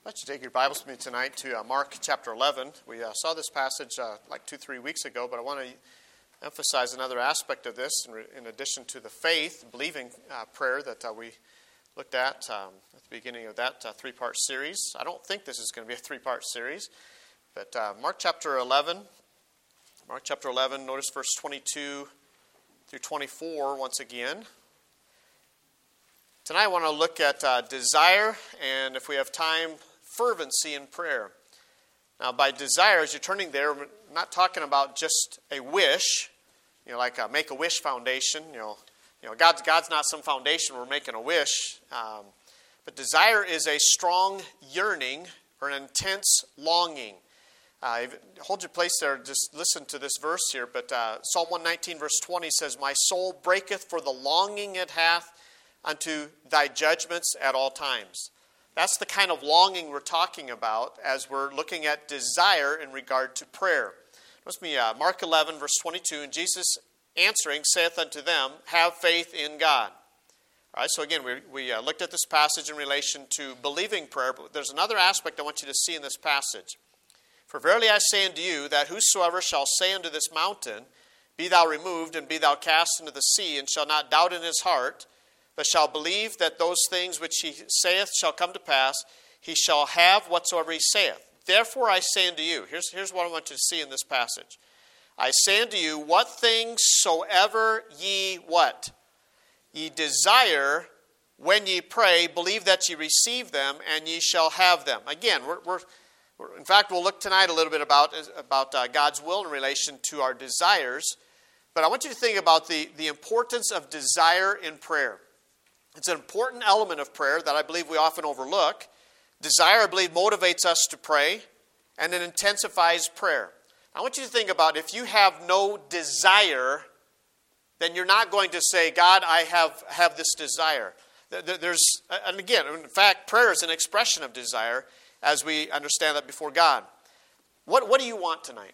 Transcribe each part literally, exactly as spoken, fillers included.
Why don't you take your Bibles with me tonight to uh, Mark chapter eleven. We uh, saw this passage uh, like two, three weeks ago, but I want to emphasize another aspect of this in, re- in addition to the faith, believing uh, prayer that uh, we looked at um, at the beginning of that uh, three-part series. I don't think this is going to be a three-part series, but uh, Mark chapter eleven, Mark chapter eleven, notice verse twenty-two through twenty-four once again. Tonight I want to look at uh, desire, and if we have time, fervency in prayer. Now, by desire, as you're turning there, we're not talking about just a wish, you know, like a Make-A-Wish Foundation. You know, you know, God's God's not some foundation we're making a wish. Um, but desire is a strong yearning or an intense longing. Uh, hold your place there. Just listen to this verse here. But uh, Psalm one nineteen, verse twenty says, "My soul breaketh for the longing it hath unto thy judgments at all times." That's the kind of longing we're talking about as we're looking at desire in regard to prayer. Notice me, uh, Mark eleven, verse twenty-two, "And Jesus answering saith unto them, Have faith in God." All right, so again, we, we uh, looked at this passage in relation to believing prayer, but there's another aspect I want you to see in this passage. "For verily I say unto you, that whosoever shall say unto this mountain, Be thou removed, and be thou cast into the sea, and shall not doubt in his heart, but shall believe that those things which he saith shall come to pass, he shall have whatsoever he saith. Therefore I say unto you," here's, here's what I want you to see in this passage. "I say unto you, what things soever ye," what? "Ye desire, when ye pray, believe that ye receive them, and ye shall have them." Again, we're, we're, we're in fact, we'll look tonight a little bit about, about uh, God's will in relation to our desires. But I want you to think about the, the importance of desire in prayer. It's an important element of prayer that I believe we often overlook. Desire, I believe, motivates us to pray, and it intensifies prayer. I want you to think about, if you have no desire, then you're not going to say, "God, I have, have this desire." There's, and again, in fact, prayer is an expression of desire as we understand that before God. What, what do you want tonight?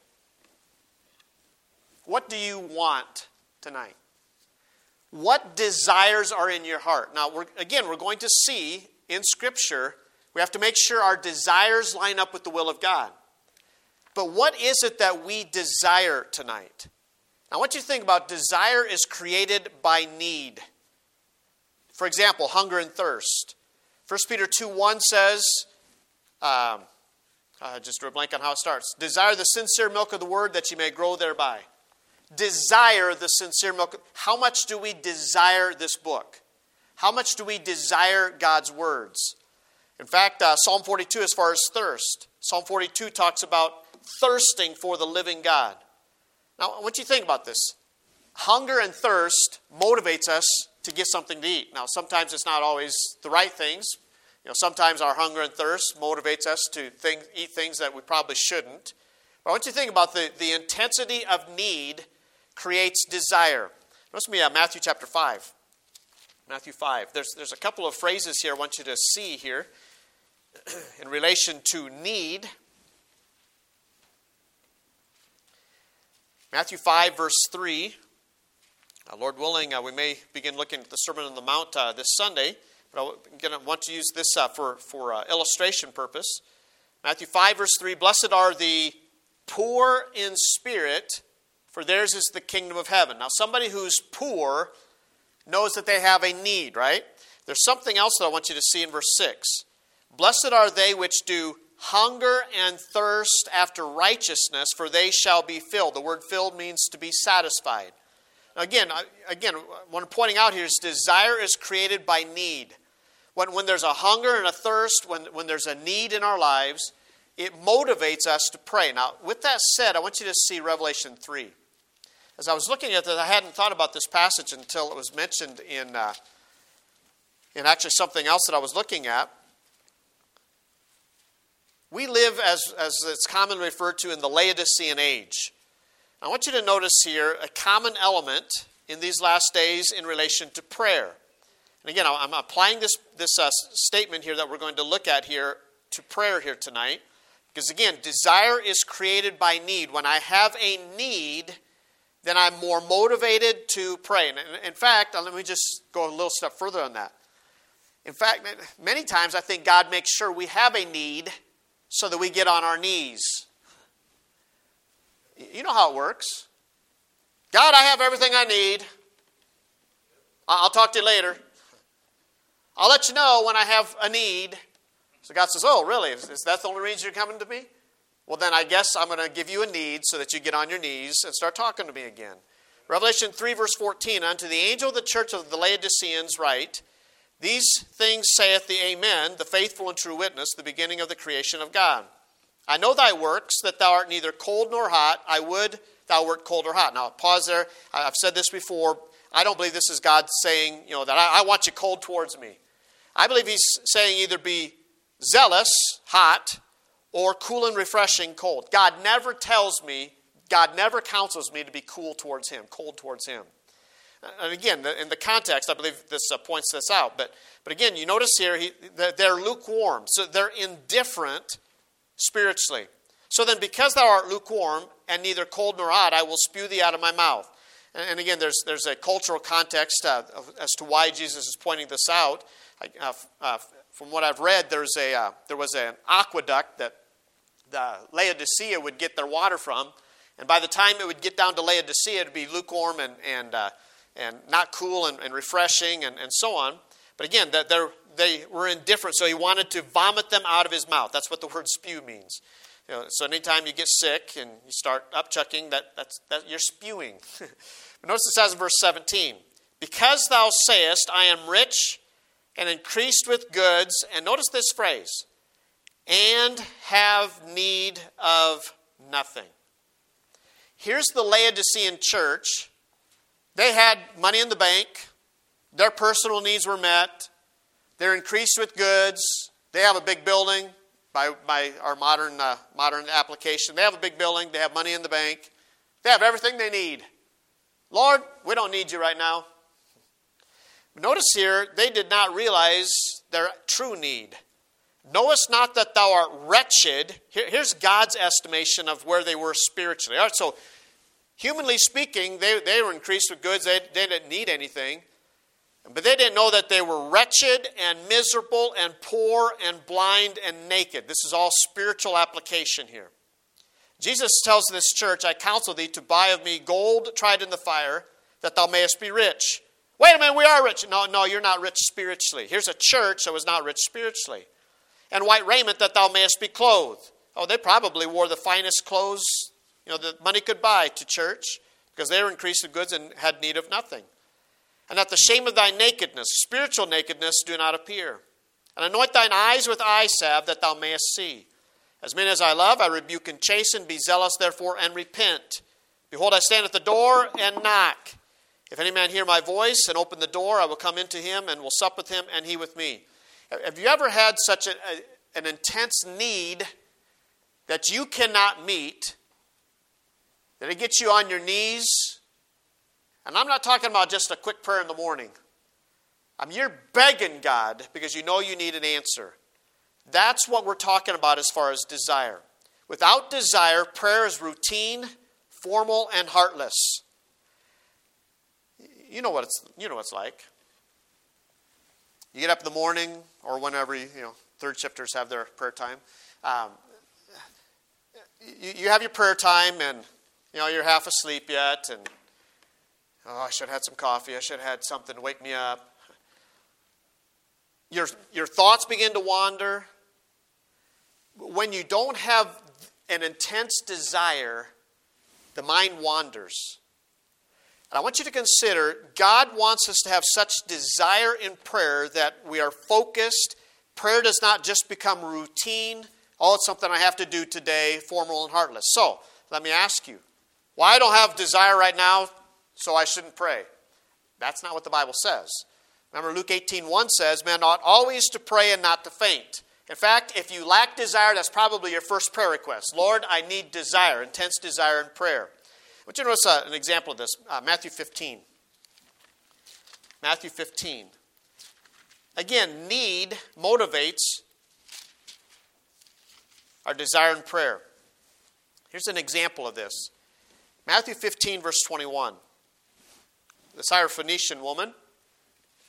What do you want tonight? What desires are in your heart? Now, we're, again, we're going to see in Scripture, we have to make sure our desires line up with the will of God. But what is it that we desire tonight? I want you to think about desire is created by need. For example, hunger and thirst. First Peter two one says, um, I just drew a blank on how it starts. "Desire the sincere milk of the word that you may grow thereby." Desire the sincere milk. How much do we desire this book? How much do we desire God's words? In fact, uh, Psalm forty-two, as far as thirst, Psalm forty-two talks about thirsting for the living God. Now, I want you to think about this. Hunger and thirst motivates us to get something to eat. Now, sometimes it's not always the right things. You know, sometimes our hunger and thirst motivates us to think, eat things that we probably shouldn't. But I want you to think about the, the intensity of need creates desire. Notice me uh, Matthew chapter five. Matthew five. There's, there's a couple of phrases here I want you to see here in relation to need. Matthew five, verse three. Uh, Lord willing, uh, we may begin looking at the Sermon on the Mount uh, this Sunday, but I'm going to want to use this uh, for, for uh, illustration purpose. Matthew five, verse three. "Blessed are the poor in spirit, for theirs is the kingdom of heaven." Now, somebody who's poor knows that they have a need, right? There's something else that I want you to see in verse six. "Blessed are they which do hunger and thirst after righteousness, for they shall be filled." The word filled means to be satisfied. Now, again, again, what I'm pointing out here is desire is created by need. When, when there's a hunger and a thirst, when, when there's a need in our lives, it motivates us to pray. Now, with that said, I want you to see Revelation three. As I was looking at this, I hadn't thought about this passage until it was mentioned in, uh, in actually something else that I was looking at. We live, as, as it's commonly referred to, in the Laodicean age. I want you to notice here a common element in these last days in relation to prayer. And again, I'm applying this, this uh, statement here that we're going to look at here to prayer here tonight. Because again, desire is created by need. When I have a need, then I'm more motivated to pray. And in fact, let me just go a little step further on that. In fact, many times I think God makes sure we have a need so that we get on our knees. You know how it works. God, I have everything I need. I'll talk to you later. I'll let you know when I have a need. So God says, oh, really? Is that the only reason you're coming to me? Well, then I guess I'm going to give you a need so that you get on your knees and start talking to me again. Revelation three, verse fourteen, unto the angel of the church of the Laodiceans write, these things saith the Amen, the faithful and true witness, the beginning of the creation of God. I know thy works, that thou art neither cold nor hot. I would thou wert cold or hot. Now, pause there. I've said this before. I don't believe this is God saying, you know, that I, I want you cold towards me. I believe he's saying either be zealous, hot, or cool and refreshing, cold. God never tells me, God never counsels me to be cool towards him, cold towards him. And again, in the context, I believe this uh, points this out. But, but again, you notice here, he, they're lukewarm. So they're indifferent spiritually. So then, because thou art lukewarm, and neither cold nor hot, I will spew thee out of my mouth. And, and again, there's, there's a cultural context uh, as to why Jesus is pointing this out. Uh, uh, from what I've read, there's a uh, there was an aqueduct that the Laodicea would get their water from. And by the time it would get down to Laodicea, it would be lukewarm and and uh, and not cool and, and refreshing and, and so on. But again, that they were indifferent, so he wanted to vomit them out of his mouth. That's what the word spew means. You know, so anytime you get sick and you start upchucking, that, that's, that you're spewing. But notice it says in verse seventeen, because thou sayest, I am rich and increased with goods, and notice this phrase, and have need of nothing. Here's the Laodicean church. They had money in the bank. Their personal needs were met. They're increased with goods. They have a big building by, by our modern, uh, modern application. They have a big building. They have money in the bank. They have everything they need. Lord, we don't need you right now. Notice here, they did not realize their true need. Knowest not that thou art wretched. Here, here's God's estimation of where they were spiritually. All right, so, humanly speaking, they, they were increased with goods. They, they didn't need anything. But they didn't know that they were wretched and miserable and poor and blind and naked. This is all spiritual application here. Jesus tells this church, I counsel thee to buy of me gold tried in the fire, that thou mayest be rich. Wait a minute, we are rich. No, no, you're not rich spiritually. Here's a church that was not rich spiritually. And white raiment, that thou mayest be clothed. Oh, they probably wore the finest clothes, you know, that money could buy to church, because they were increased with goods and had need of nothing. And that the shame of thy nakedness, spiritual nakedness, do not appear. And anoint thine eyes with eye salve, that thou mayest see. As many as I love, I rebuke and chasten. Be zealous, therefore, and repent. Behold, I stand at the door and knock. If any man hear my voice and open the door, I will come into him and will sup with him and he with me. Have you ever had such a, a, an intense need that you cannot meet, that it gets you on your knees? And I'm not talking about just a quick prayer in the morning. I mean, you're begging God because you know you need an answer. That's what we're talking about as far as desire. Without desire, prayer is routine, formal, and heartless. You know what it's you know what it's like. You get up in the morning, or whenever you, you know third shifters have their prayer time. Um, you, you have your prayer time, and you know you're half asleep yet, and oh, I should have had some coffee. I should have had something to wake me up. Your your thoughts begin to wander. When you don't have an intense desire, the mind wanders. And I want you to consider, God wants us to have such desire in prayer that we are focused. Prayer does not just become routine. Oh, it's something I have to do today, formal and heartless. So, let me ask you, why I don't have desire right now, so I shouldn't pray? That's not what the Bible says. Remember, Luke eighteen one says, man ought always to pray and not to faint. In fact, if you lack desire, that's probably your first prayer request. Lord, I need desire, intense desire in prayer. I want you to notice uh, an example of this. Uh, Matthew fifteen. Matthew fifteen. Again, need motivates our desire in prayer. Here's an example of this. Matthew fifteen, verse twenty-one. The Syrophoenician woman.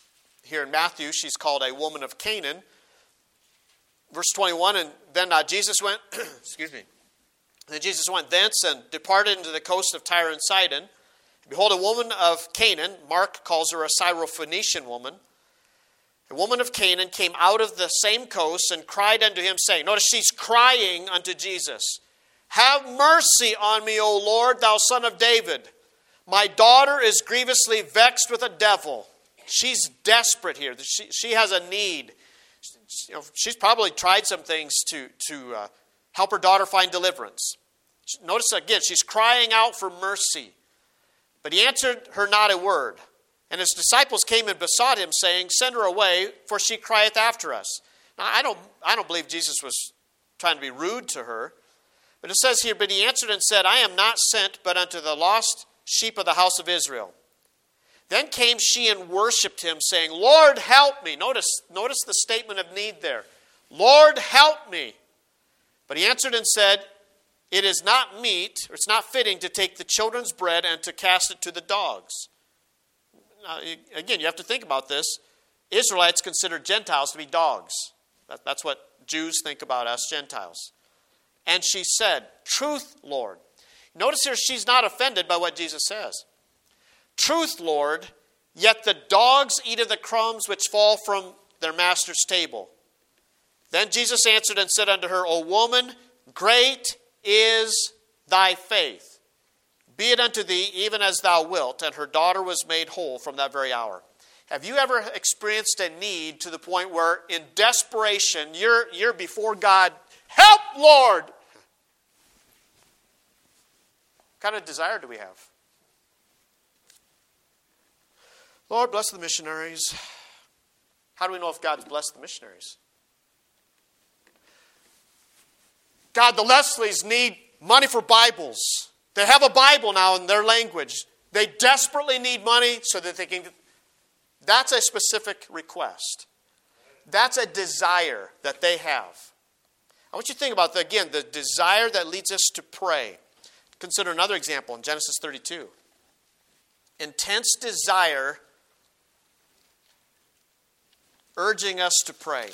here in Matthew, she's called a woman of Canaan. Verse twenty-one, and then uh, Jesus went, excuse me, then Jesus went thence and departed into the coast of Tyre and Sidon. Behold, a woman of Canaan, Mark calls her a Syrophoenician woman, a woman of Canaan came out of the same coast and cried unto him, saying, notice she's crying unto Jesus, have mercy on me, O Lord, thou son of David. My daughter is grievously vexed with a devil. She's desperate here. She, she has a need. You know, she's probably tried some things to, to uh, help her daughter find deliverance. Notice again, she's crying out for mercy. But he answered her not a word. And his disciples came and besought him, saying, send her away, for she crieth after us. Now, I don't, I don't believe Jesus was trying to be rude to her. But it says here, but he answered and said, I am not sent but unto the lost sheep of the house of Israel. Then came she and worshipped him, saying, Lord, help me. Notice, notice the statement of need there. Lord, help me. But he answered and said, it is not meet, or it's not fitting to take the children's bread and to cast it to the dogs. Now, again, you have to think about this. Israelites consider Gentiles to be dogs. That, that's what Jews think about us Gentiles. And she said, truth, Lord. Notice here, she's not offended by what Jesus says. Truth, Lord, yet the dogs eat of the crumbs which fall from their master's table. Then Jesus answered and said unto her, O woman, great is thy faith. Be it unto thee even as thou wilt. And her daughter was made whole from that very hour. Have you ever experienced a need to the point where in desperation, you're, you're before God, help, Lord? What kind of desire do we have? Lord, bless the missionaries. How do we know if God's blessed the missionaries? God, the Leslies need money for Bibles. They have a Bible now in their language. They desperately need money so that they can... That's a specific request. That's a desire that they have. I want you to think about, the, again, the desire that leads us to pray. Consider another example in Genesis thirty-two. Intense desire urging us to pray.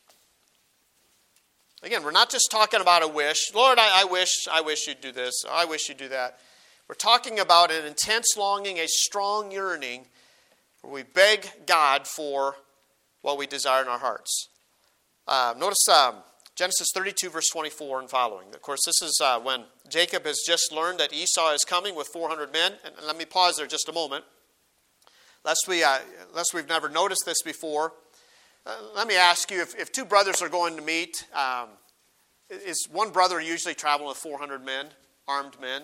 Again, we're not just talking about a wish. Lord, I, I wish, I wish you'd do this. I wish you'd do that. We're talking about an intense longing, a strong yearning, where we beg God for what we desire in our hearts. Uh, notice um, Genesis thirty-two, verse twenty-four and following. Of course, this is uh, when Jacob has just learned that Esau is coming with four hundred men. And let me pause there just a moment. Lest, we, uh, lest we've never noticed this before. Uh, let me ask you, if, if two brothers are going to meet, um, is one brother usually traveling with four hundred men, armed men?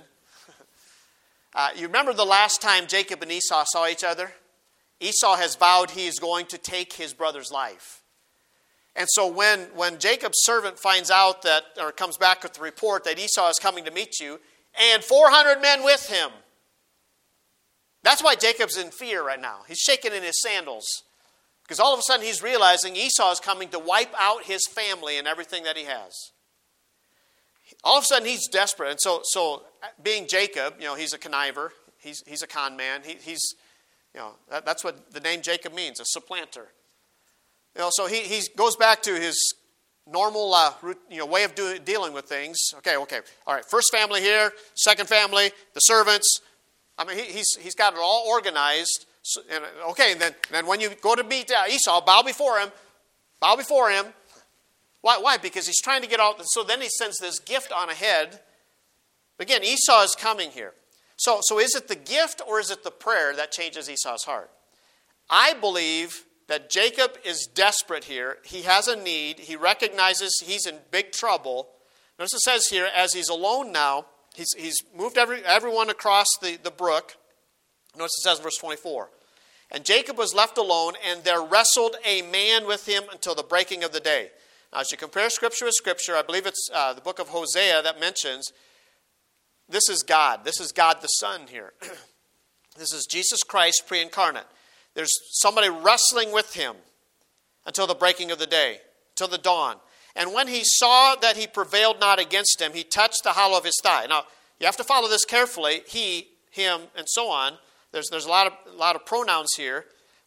uh, you remember the last time Jacob and Esau saw each other? Esau has vowed he is going to take his brother's life. And so when, when Jacob's servant finds out that, or comes back with the report that Esau is coming to meet you, and four hundred men with him, that's why Jacob's in fear right now. He's shaking in his sandals. Because all of a sudden he's realizing Esau is coming to wipe out his family and everything that he has. All of a sudden he's desperate. And so, so being Jacob, you know, he's a conniver. He's, he's a con man. He, he's, you know, that, that's what the name Jacob means, a supplanter. You know, so he, he goes back to his normal uh, you know, way of do, dealing with things. Okay, okay. All right, first family here, second family, the servants. I mean, he, he's, he's got it all organized. So, and, okay, and then, and then when you go to meet uh, Esau, bow before him. Bow before him. Why? Why? Because he's trying to get out. So then he sends this gift on ahead. Again, Esau is coming here. So, so is it the gift or is it the prayer that changes Esau's heart? I believe that Jacob is desperate here. He has a need. He recognizes he's in big trouble. Notice it says here, as he's alone now, he's, he's moved every, everyone across the, the brook. Notice it says in verse twenty-four. And Jacob was left alone, and there wrestled a man with him until the breaking of the day. Now, as you compare Scripture with Scripture, I believe it's uh, the book of Hosea that mentions this is God. This is God the Son here. This is Jesus Christ pre-incarnate. There's somebody wrestling with him until the breaking of the day, till the dawn. And when he saw that he prevailed not against him, he touched the hollow of his thigh. Now, you have to follow this carefully. He, him, and so on. There's, there's a lot of, a lot of pronouns here.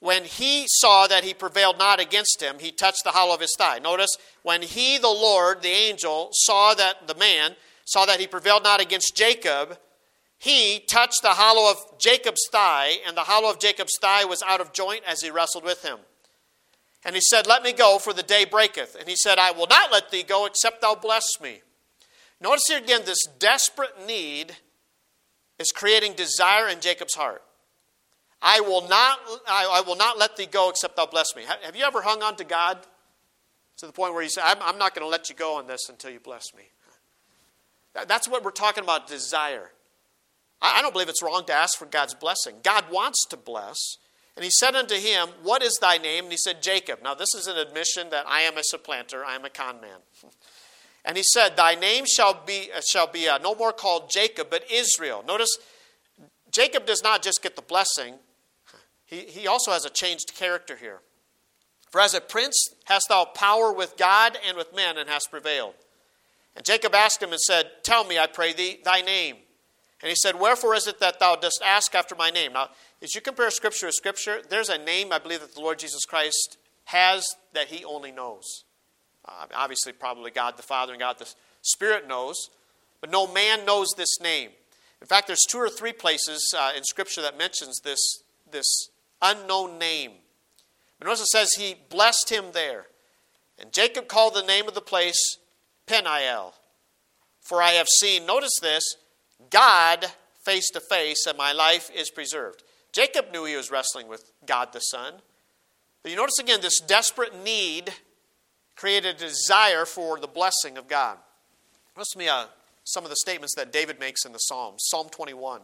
when he saw that he prevailed not against him, he touched the hollow of his thigh. Notice, when he, the Lord, the angel, saw that the man, saw that he prevailed not against Jacob, he touched the hollow of Jacob's thigh, and the hollow of Jacob's thigh was out of joint as he wrestled with him. And he said, let me go, for the day breaketh. And he said, I will not let thee go, except thou bless me. Notice here again, this desperate need is creating desire in Jacob's heart. I will not, I, I will not let thee go, except thou bless me. Have you ever hung on to God to the point where you say, I'm, I'm not going to let you go on this until you bless me? That, that's what we're talking about, desire. I, I don't believe it's wrong to ask for God's blessing. God wants to bless. And he said unto him, what is thy name? And he said, Jacob. Now this is an admission that I am a supplanter, I am a con man. And he said, thy name shall be, shall be uh, no more called Jacob, but Israel. Notice, Jacob does not just get the blessing. He, he also has a changed character here. For as a prince hast thou power with God and with men, and hast prevailed. And Jacob asked him and said, tell me, I pray thee, thy name. And he said, wherefore is it that thou dost ask after my name? Now, as you compare Scripture with Scripture, there's a name I believe that the Lord Jesus Christ has that he only knows. Uh, obviously, probably God the Father and God the Spirit knows. But no man knows this name. In fact, there's two or three places uh, in Scripture that mentions this, this unknown name. But notice it says he blessed him there. And Jacob called the name of the place Peniel. For I have seen, notice this, God face to face, and my life is preserved. Jacob knew he was wrestling with God the Son. But you notice again, this desperate need created a desire for the blessing of God. Listen to me, uh, some of the statements that David makes in the Psalms. Psalm twenty-one.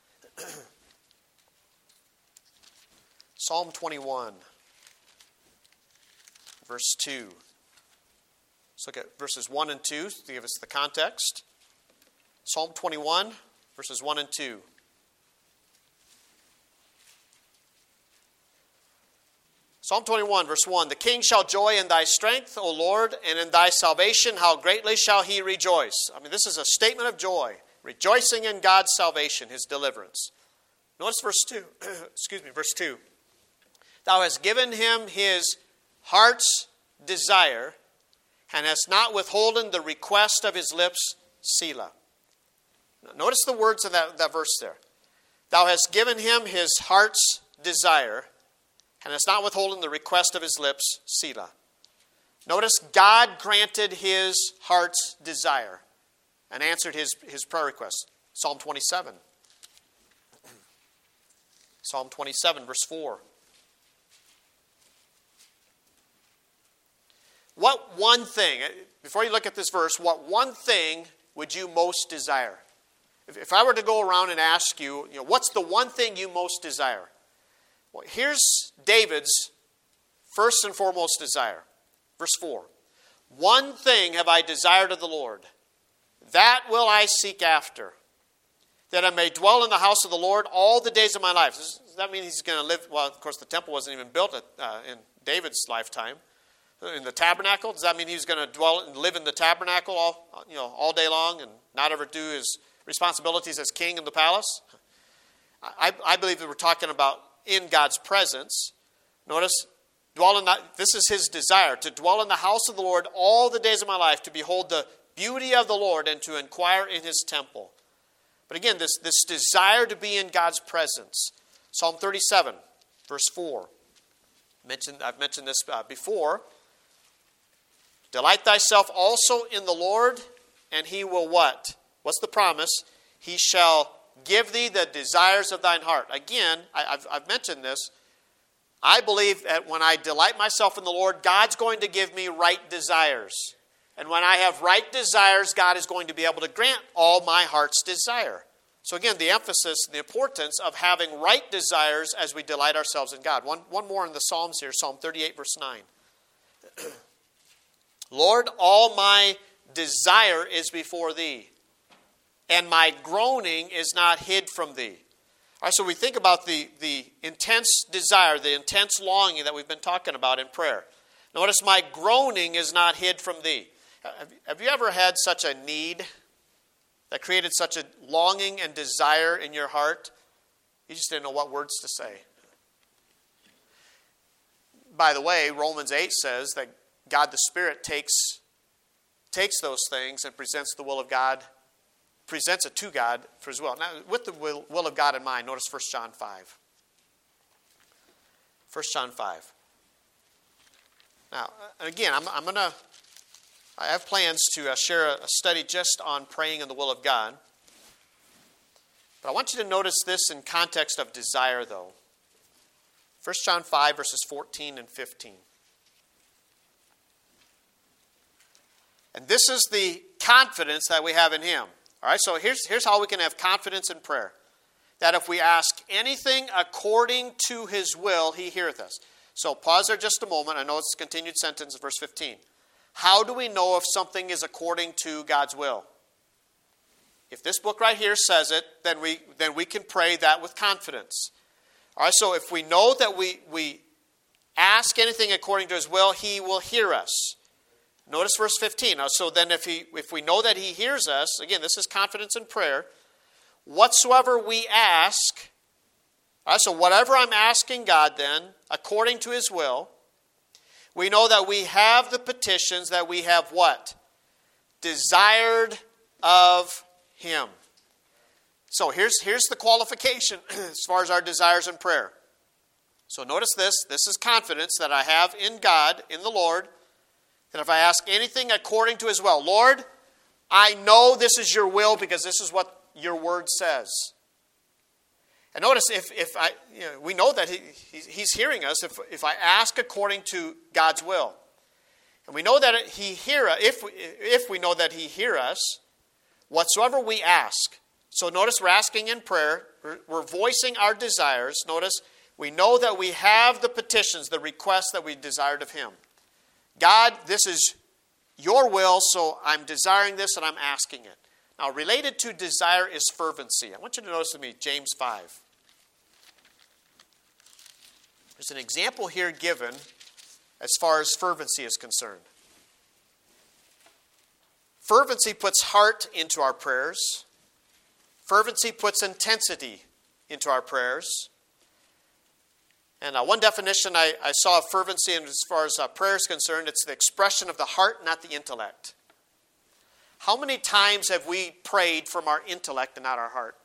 Psalm twenty-one, verse two. Let's look at verses one and two to give us the context. Psalm twenty-one, verses one and two. Psalm twenty-one, verse one. The king shall joy in thy strength, O Lord, and in thy salvation how greatly shall he rejoice. I mean, this is a statement of joy. Rejoicing in God's salvation, his deliverance. Notice verse two. Excuse me, verse two. Thou hast given him his heart's desire, and hast not withholden the request of his lips, Selah. Notice the words of that, that verse there. Thou hast given him his heart's desire, and hast not withholden the request of his lips, Selah. Notice God granted his heart's desire and answered his, his prayer request. Psalm twenty-seven. Psalm twenty-seven, verse four. What one thing, before you look at this verse, what one thing would you most desire? If, if I were to go around and ask you, you know, what's the one thing you most desire? Well, here's David's first and foremost desire. Verse four. One thing have I desired of the Lord, that will I seek after, that I may dwell in the house of the Lord all the days of my life. Does that mean he's going to live? Well, of course, the temple wasn't even built at, uh, in David's lifetime. In the tabernacle, does that mean he's going to dwell and live in the tabernacle all, you know, all day long and not ever do his responsibilities as king in the palace? I, I believe that we're talking about in God's presence. Notice, dwell in the, this is his desire, to dwell in the house of the Lord all the days of my life, to behold the beauty of the Lord and to inquire in his temple. But again, this, this desire to be in God's presence. Psalm thirty-seven, verse four. Mentioned, I've mentioned this uh, before. Delight thyself also in the Lord, and he will what? What's the promise? He shall give thee the desires of thine heart. Again, I, I've, I've mentioned this. I believe that when I delight myself in the Lord, God's going to give me right desires. And when I have right desires, God is going to be able to grant all my heart's desire. So again, the emphasis, the importance of having right desires as we delight ourselves in God. One, one more in the Psalms here, Psalm thirty-eight, verse nine. Lord, all my desire is before thee, and my groaning is not hid from thee. All right, so we think about the, the intense desire, the intense longing that we've been talking about in prayer. Notice, my groaning is not hid from thee. Have, have you ever had such a need that created such a longing and desire in your heart? You just didn't know what words to say. by the way, Romans eight says that God the Spirit takes, takes those things and presents the will of God, presents it to God for His will. Now, with the will, will of God in mind, notice First John five. First John five. Now, again, I'm, I'm going to, I have plans to uh, share a, a study just on praying in the will of God. But I want you to notice this in context of desire, though. First John five, verses fourteen and fifteen. And this is the confidence that we have in Him. All right, so here's, here's how we can have confidence in prayer. That if we ask anything according to His will, He heareth us. So pause there just a moment. I know it's a continued sentence in verse fifteen. How do we know if something is according to God's will? If this book right here says it, then we then we can pray that with confidence. All right, so if we know that we, we ask anything according to His will, He will hear us. Notice verse fifteen. So then if he if we know that He hears us, again, this is confidence in prayer. Whatsoever we ask, all right, so whatever I'm asking God then, according to His will, we know that we have the petitions that we have what? Desired of Him. So here's, here's the qualification as far as our desires in prayer. So notice this. This is confidence that I have in God, in the Lord, that if I ask anything according to His will, Lord, I know this is your will because this is what your word says. And notice, if, if I, you know, we know that he, He's hearing us if, if I ask according to God's will. And we know that He hear us, if we, if we know that He hear us, whatsoever we ask. So notice we're asking in prayer, we're, we're voicing our desires. Notice we know that we have the petitions, the requests that we desired of Him. God, this is your will, so I'm desiring this and I'm asking it. Now, related to desire is fervency. I want you to notice with me James five. There's an example here given as far as fervency is concerned. Fervency puts heart into our prayers. Fervency puts intensity into our prayers. And uh, one definition I, I saw of fervency, and as far as uh, prayer is concerned, it's the expression of the heart, not the intellect. How many times have we prayed from our intellect and not our heart?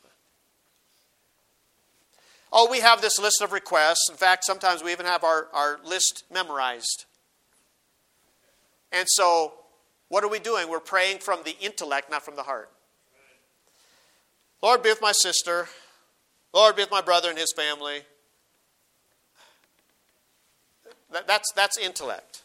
Oh, we have this list of requests. In fact, sometimes we even have our, our list memorized. And so, what are we doing? We're praying from the intellect, not from the heart. Lord, be with my sister. Lord, be with my brother and his family. That, that's, that's intellect.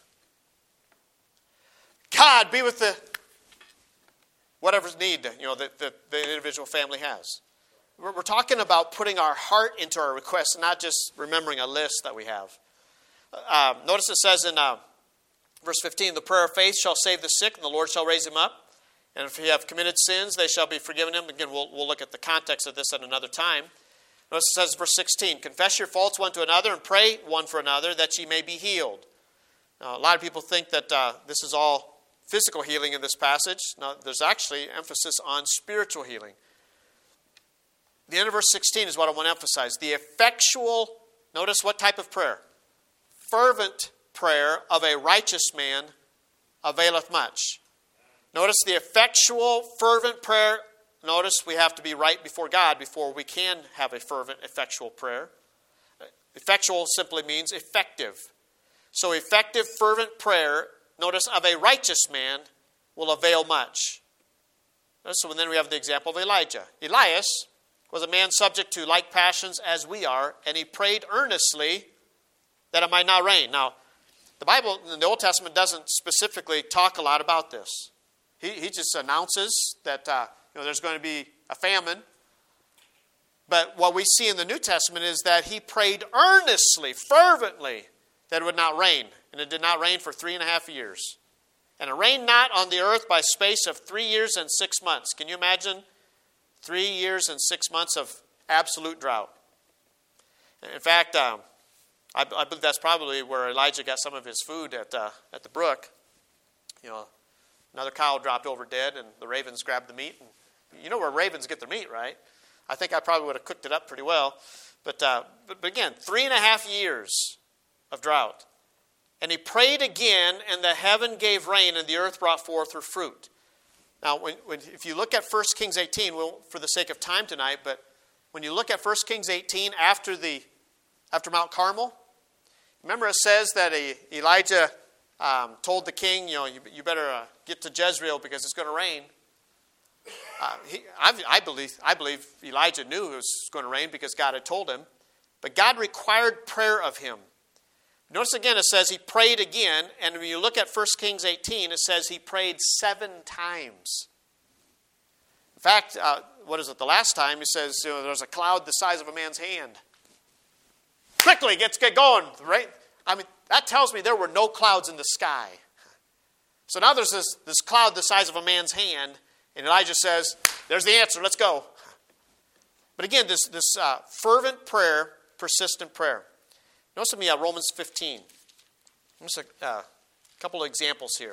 God, be with the whatever's need, you know, that the, the individual family has. We're, we're talking about putting our heart into our requests, not just remembering a list that we have. Uh, notice it says in uh, verse fifteen, the prayer of faith shall save the sick, and the Lord shall raise him up. And if he have committed sins, they shall be forgiven him. Again, we'll, we'll look at the context of this at another time. Notice it says, verse sixteen, confess your faults one to another and pray one for another that ye may be healed. Now, a lot of people think that uh, this is all physical healing in this passage. Now, there's actually emphasis on spiritual healing. The end of verse sixteen is what I want to emphasize. The effectual, notice what type of prayer? Fervent prayer of a righteous man availeth much. Notice the effectual, fervent prayer. Notice we have to be right before God before we can have a fervent, effectual prayer. Effectual simply means effective. So effective, fervent prayer, notice, of a righteous man will avail much. So then we have the example of Elijah. Elias was a man subject to like passions as we are, and he prayed earnestly that it might not rain. Now, the Bible in the Old Testament doesn't specifically talk a lot about this. He, he just announces that uh, you know, there's going to be a famine. But what we see in the New Testament is that he prayed earnestly, fervently, that it would not rain. And it did not rain for three and a half years. And it rained not on the earth by space of three years and six months. Can you imagine three years and six months of absolute drought? In fact, um, I, I believe that's probably where Elijah got some of his food at uh, at the brook. You know, another cow dropped over dead, and the ravens grabbed the meat. And you know where ravens get their meat, right? I think I probably would have cooked it up pretty well. But, uh, but, but again, three and a half years of drought. And he prayed again, and the heaven gave rain, and the earth brought forth her fruit. Now, when, when, if you look at First Kings eighteen, well, for the sake of time tonight, but when you look at First Kings eighteen after the after Mount Carmel, remember it says that Elijah um, told the king, you know, you, you better uh, get to Jezreel because it's going to rain. Uh, he, I, I believe I believe Elijah knew it was going to rain because God had told him, but God required prayer of him. Notice again it says he prayed again, and when you look at First Kings eighteen, it says he prayed seven times. In fact, uh, what is it? The last time he says, you know, there's a cloud the size of a man's hand. Quickly, get get going, right? I mean, that tells me there were no clouds in the sky. So now there's this, this cloud the size of a man's hand, and Elijah says, there's the answer, let's go. But again, this, this uh, fervent prayer, persistent prayer. Notice with me uh, Romans fifteen. Just a uh, couple of examples here.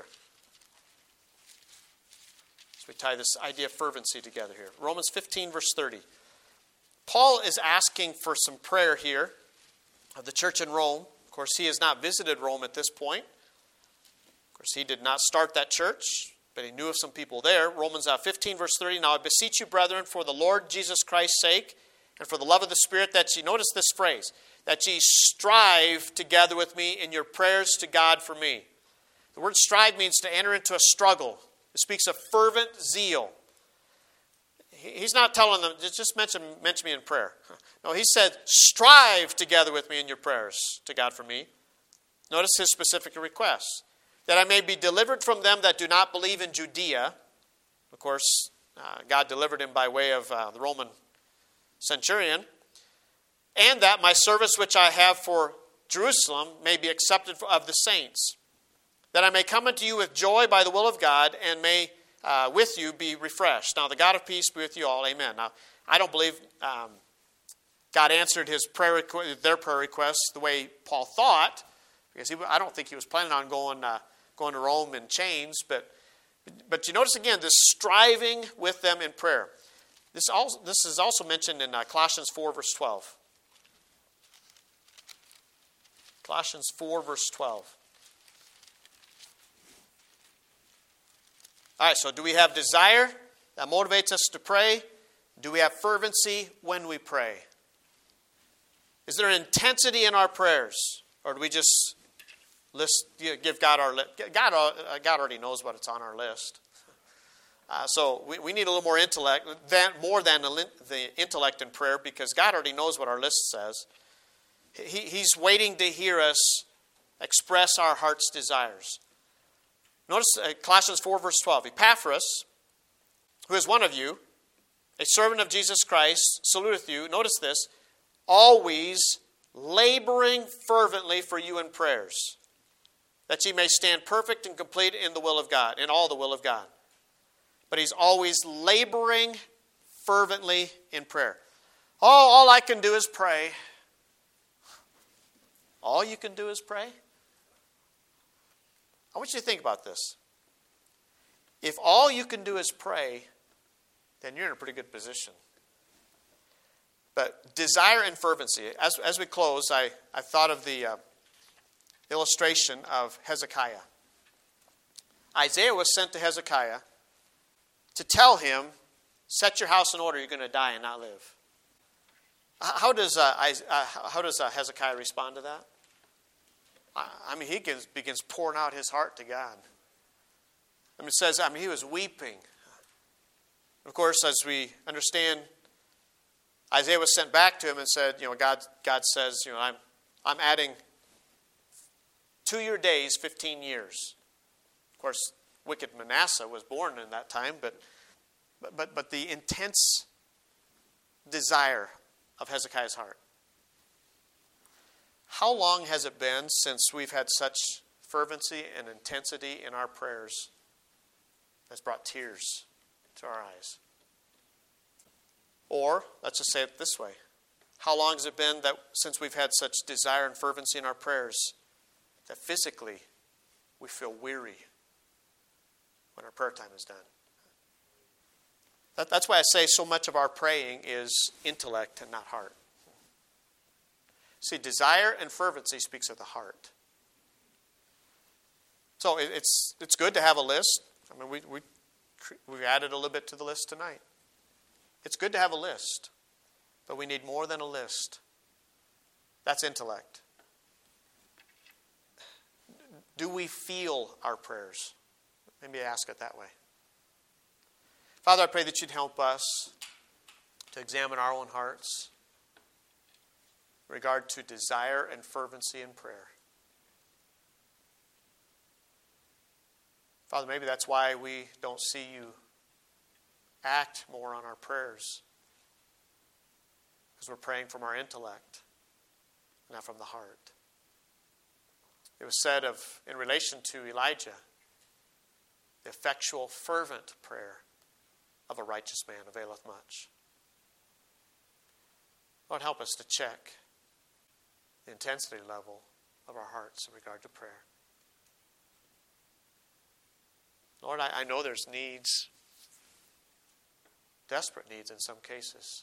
As we tie this idea of fervency together here. Romans fifteen, verse thirty. Paul is asking for some prayer here of the church in Rome. Of course, he has not visited Rome at this point. Of course, he did not start that church, but he knew of some people there. Romans uh, fifteen, verse thirty. Now I beseech you, brethren, for the Lord Jesus Christ's sake, and for the love of the Spirit, that ye, notice this phrase, that ye strive together with me in your prayers to God for me. The word strive means to enter into a struggle. It speaks of fervent zeal. He's not telling them, just mention, mention me in prayer. No, he said, strive together with me in your prayers to God for me. Notice his specific request. That I may be delivered from them that do not believe in Judea. Of course, uh, God delivered him by way of uh, the Roman centurion. And that my service which I have for Jerusalem may be accepted of the saints. That I may come unto you with joy by the will of God, and may uh, with you be refreshed. Now the God of peace be with you all. Amen. Now, I don't believe um, God answered his prayer requ- their prayer requests the way Paul thought, because he, I don't think he was planning on going uh, going to Rome in chains. But but you notice again this striving with them in prayer. This also this is also mentioned in uh, Colossians four verse twelve. Colossians four verse twelve. All right, so do we have desire that motivates us to pray? Do we have fervency when we pray? Is there intensity in our prayers? Or do we just list, give God our list? God, God already knows what's on our list. Uh, so we, we need a little more intellect, than, more than the, the intellect in prayer, because God already knows what our list says. He, he's waiting to hear us express our heart's desires. Notice uh, Colossians four, verse twelve. Epaphras, who is one of you, a servant of Jesus Christ, saluteth you. Notice this. Always laboring fervently for you in prayers, that ye may stand perfect and complete in the will of God, in all the will of God. But he's always laboring fervently in prayer. Oh, all I can do is pray. All you can do is pray? I want you to think about this. If all you can do is pray, then you're in a pretty good position. But desire and fervency. As, as we close, I, I thought of the uh, illustration of Hezekiah. Isaiah was sent to Hezekiah to tell him, set your house in order, you're going to die and not live. How does, uh, I, uh, how does uh, Hezekiah respond to that? I mean, he begins, begins pouring out his heart to God. I mean, it says, I mean, he was weeping. Of course, as we understand, Isaiah was sent back to him and said, you know, God, God says, you know, I'm, I'm adding to your days fifteen years. Of course, wicked Manasseh was born in that time, but, but, but, but the intense desire of Hezekiah's heart. How long has it been since we've had such fervency and intensity in our prayers that's brought tears to our eyes? Or, let's just say it this way. How long has it been that since we've had such desire and fervency in our prayers that physically we feel weary when our prayer time is done? That, that's why I say so much of our praying is intellect and not heart. See, desire and fervency speaks of the heart. So it's it's good to have a list. I mean, we, we, we've added a little bit to the list tonight. It's good to have a list, but we need more than a list. That's intellect. Do we feel our prayers? Maybe ask it that way. Father, I pray that you'd help us to examine our own hearts in regard to desire and fervency in prayer. Father, maybe that's why we don't see you act more on our prayers. Because we're praying from our intellect, not from the heart. It was said of, in relation to Elijah, the effectual, fervent prayer of a righteous man availeth much. Lord, help us to check the intensity level of our hearts in regard to prayer. Lord, I, I know there's needs, desperate needs in some cases.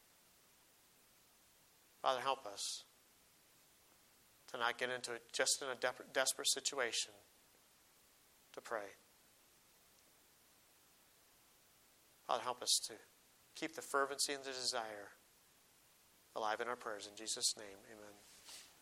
Father, help us to not get into it just in a de- desperate situation to pray. Father, help us to keep the fervency and the desire alive in our prayers. In Jesus' name, amen.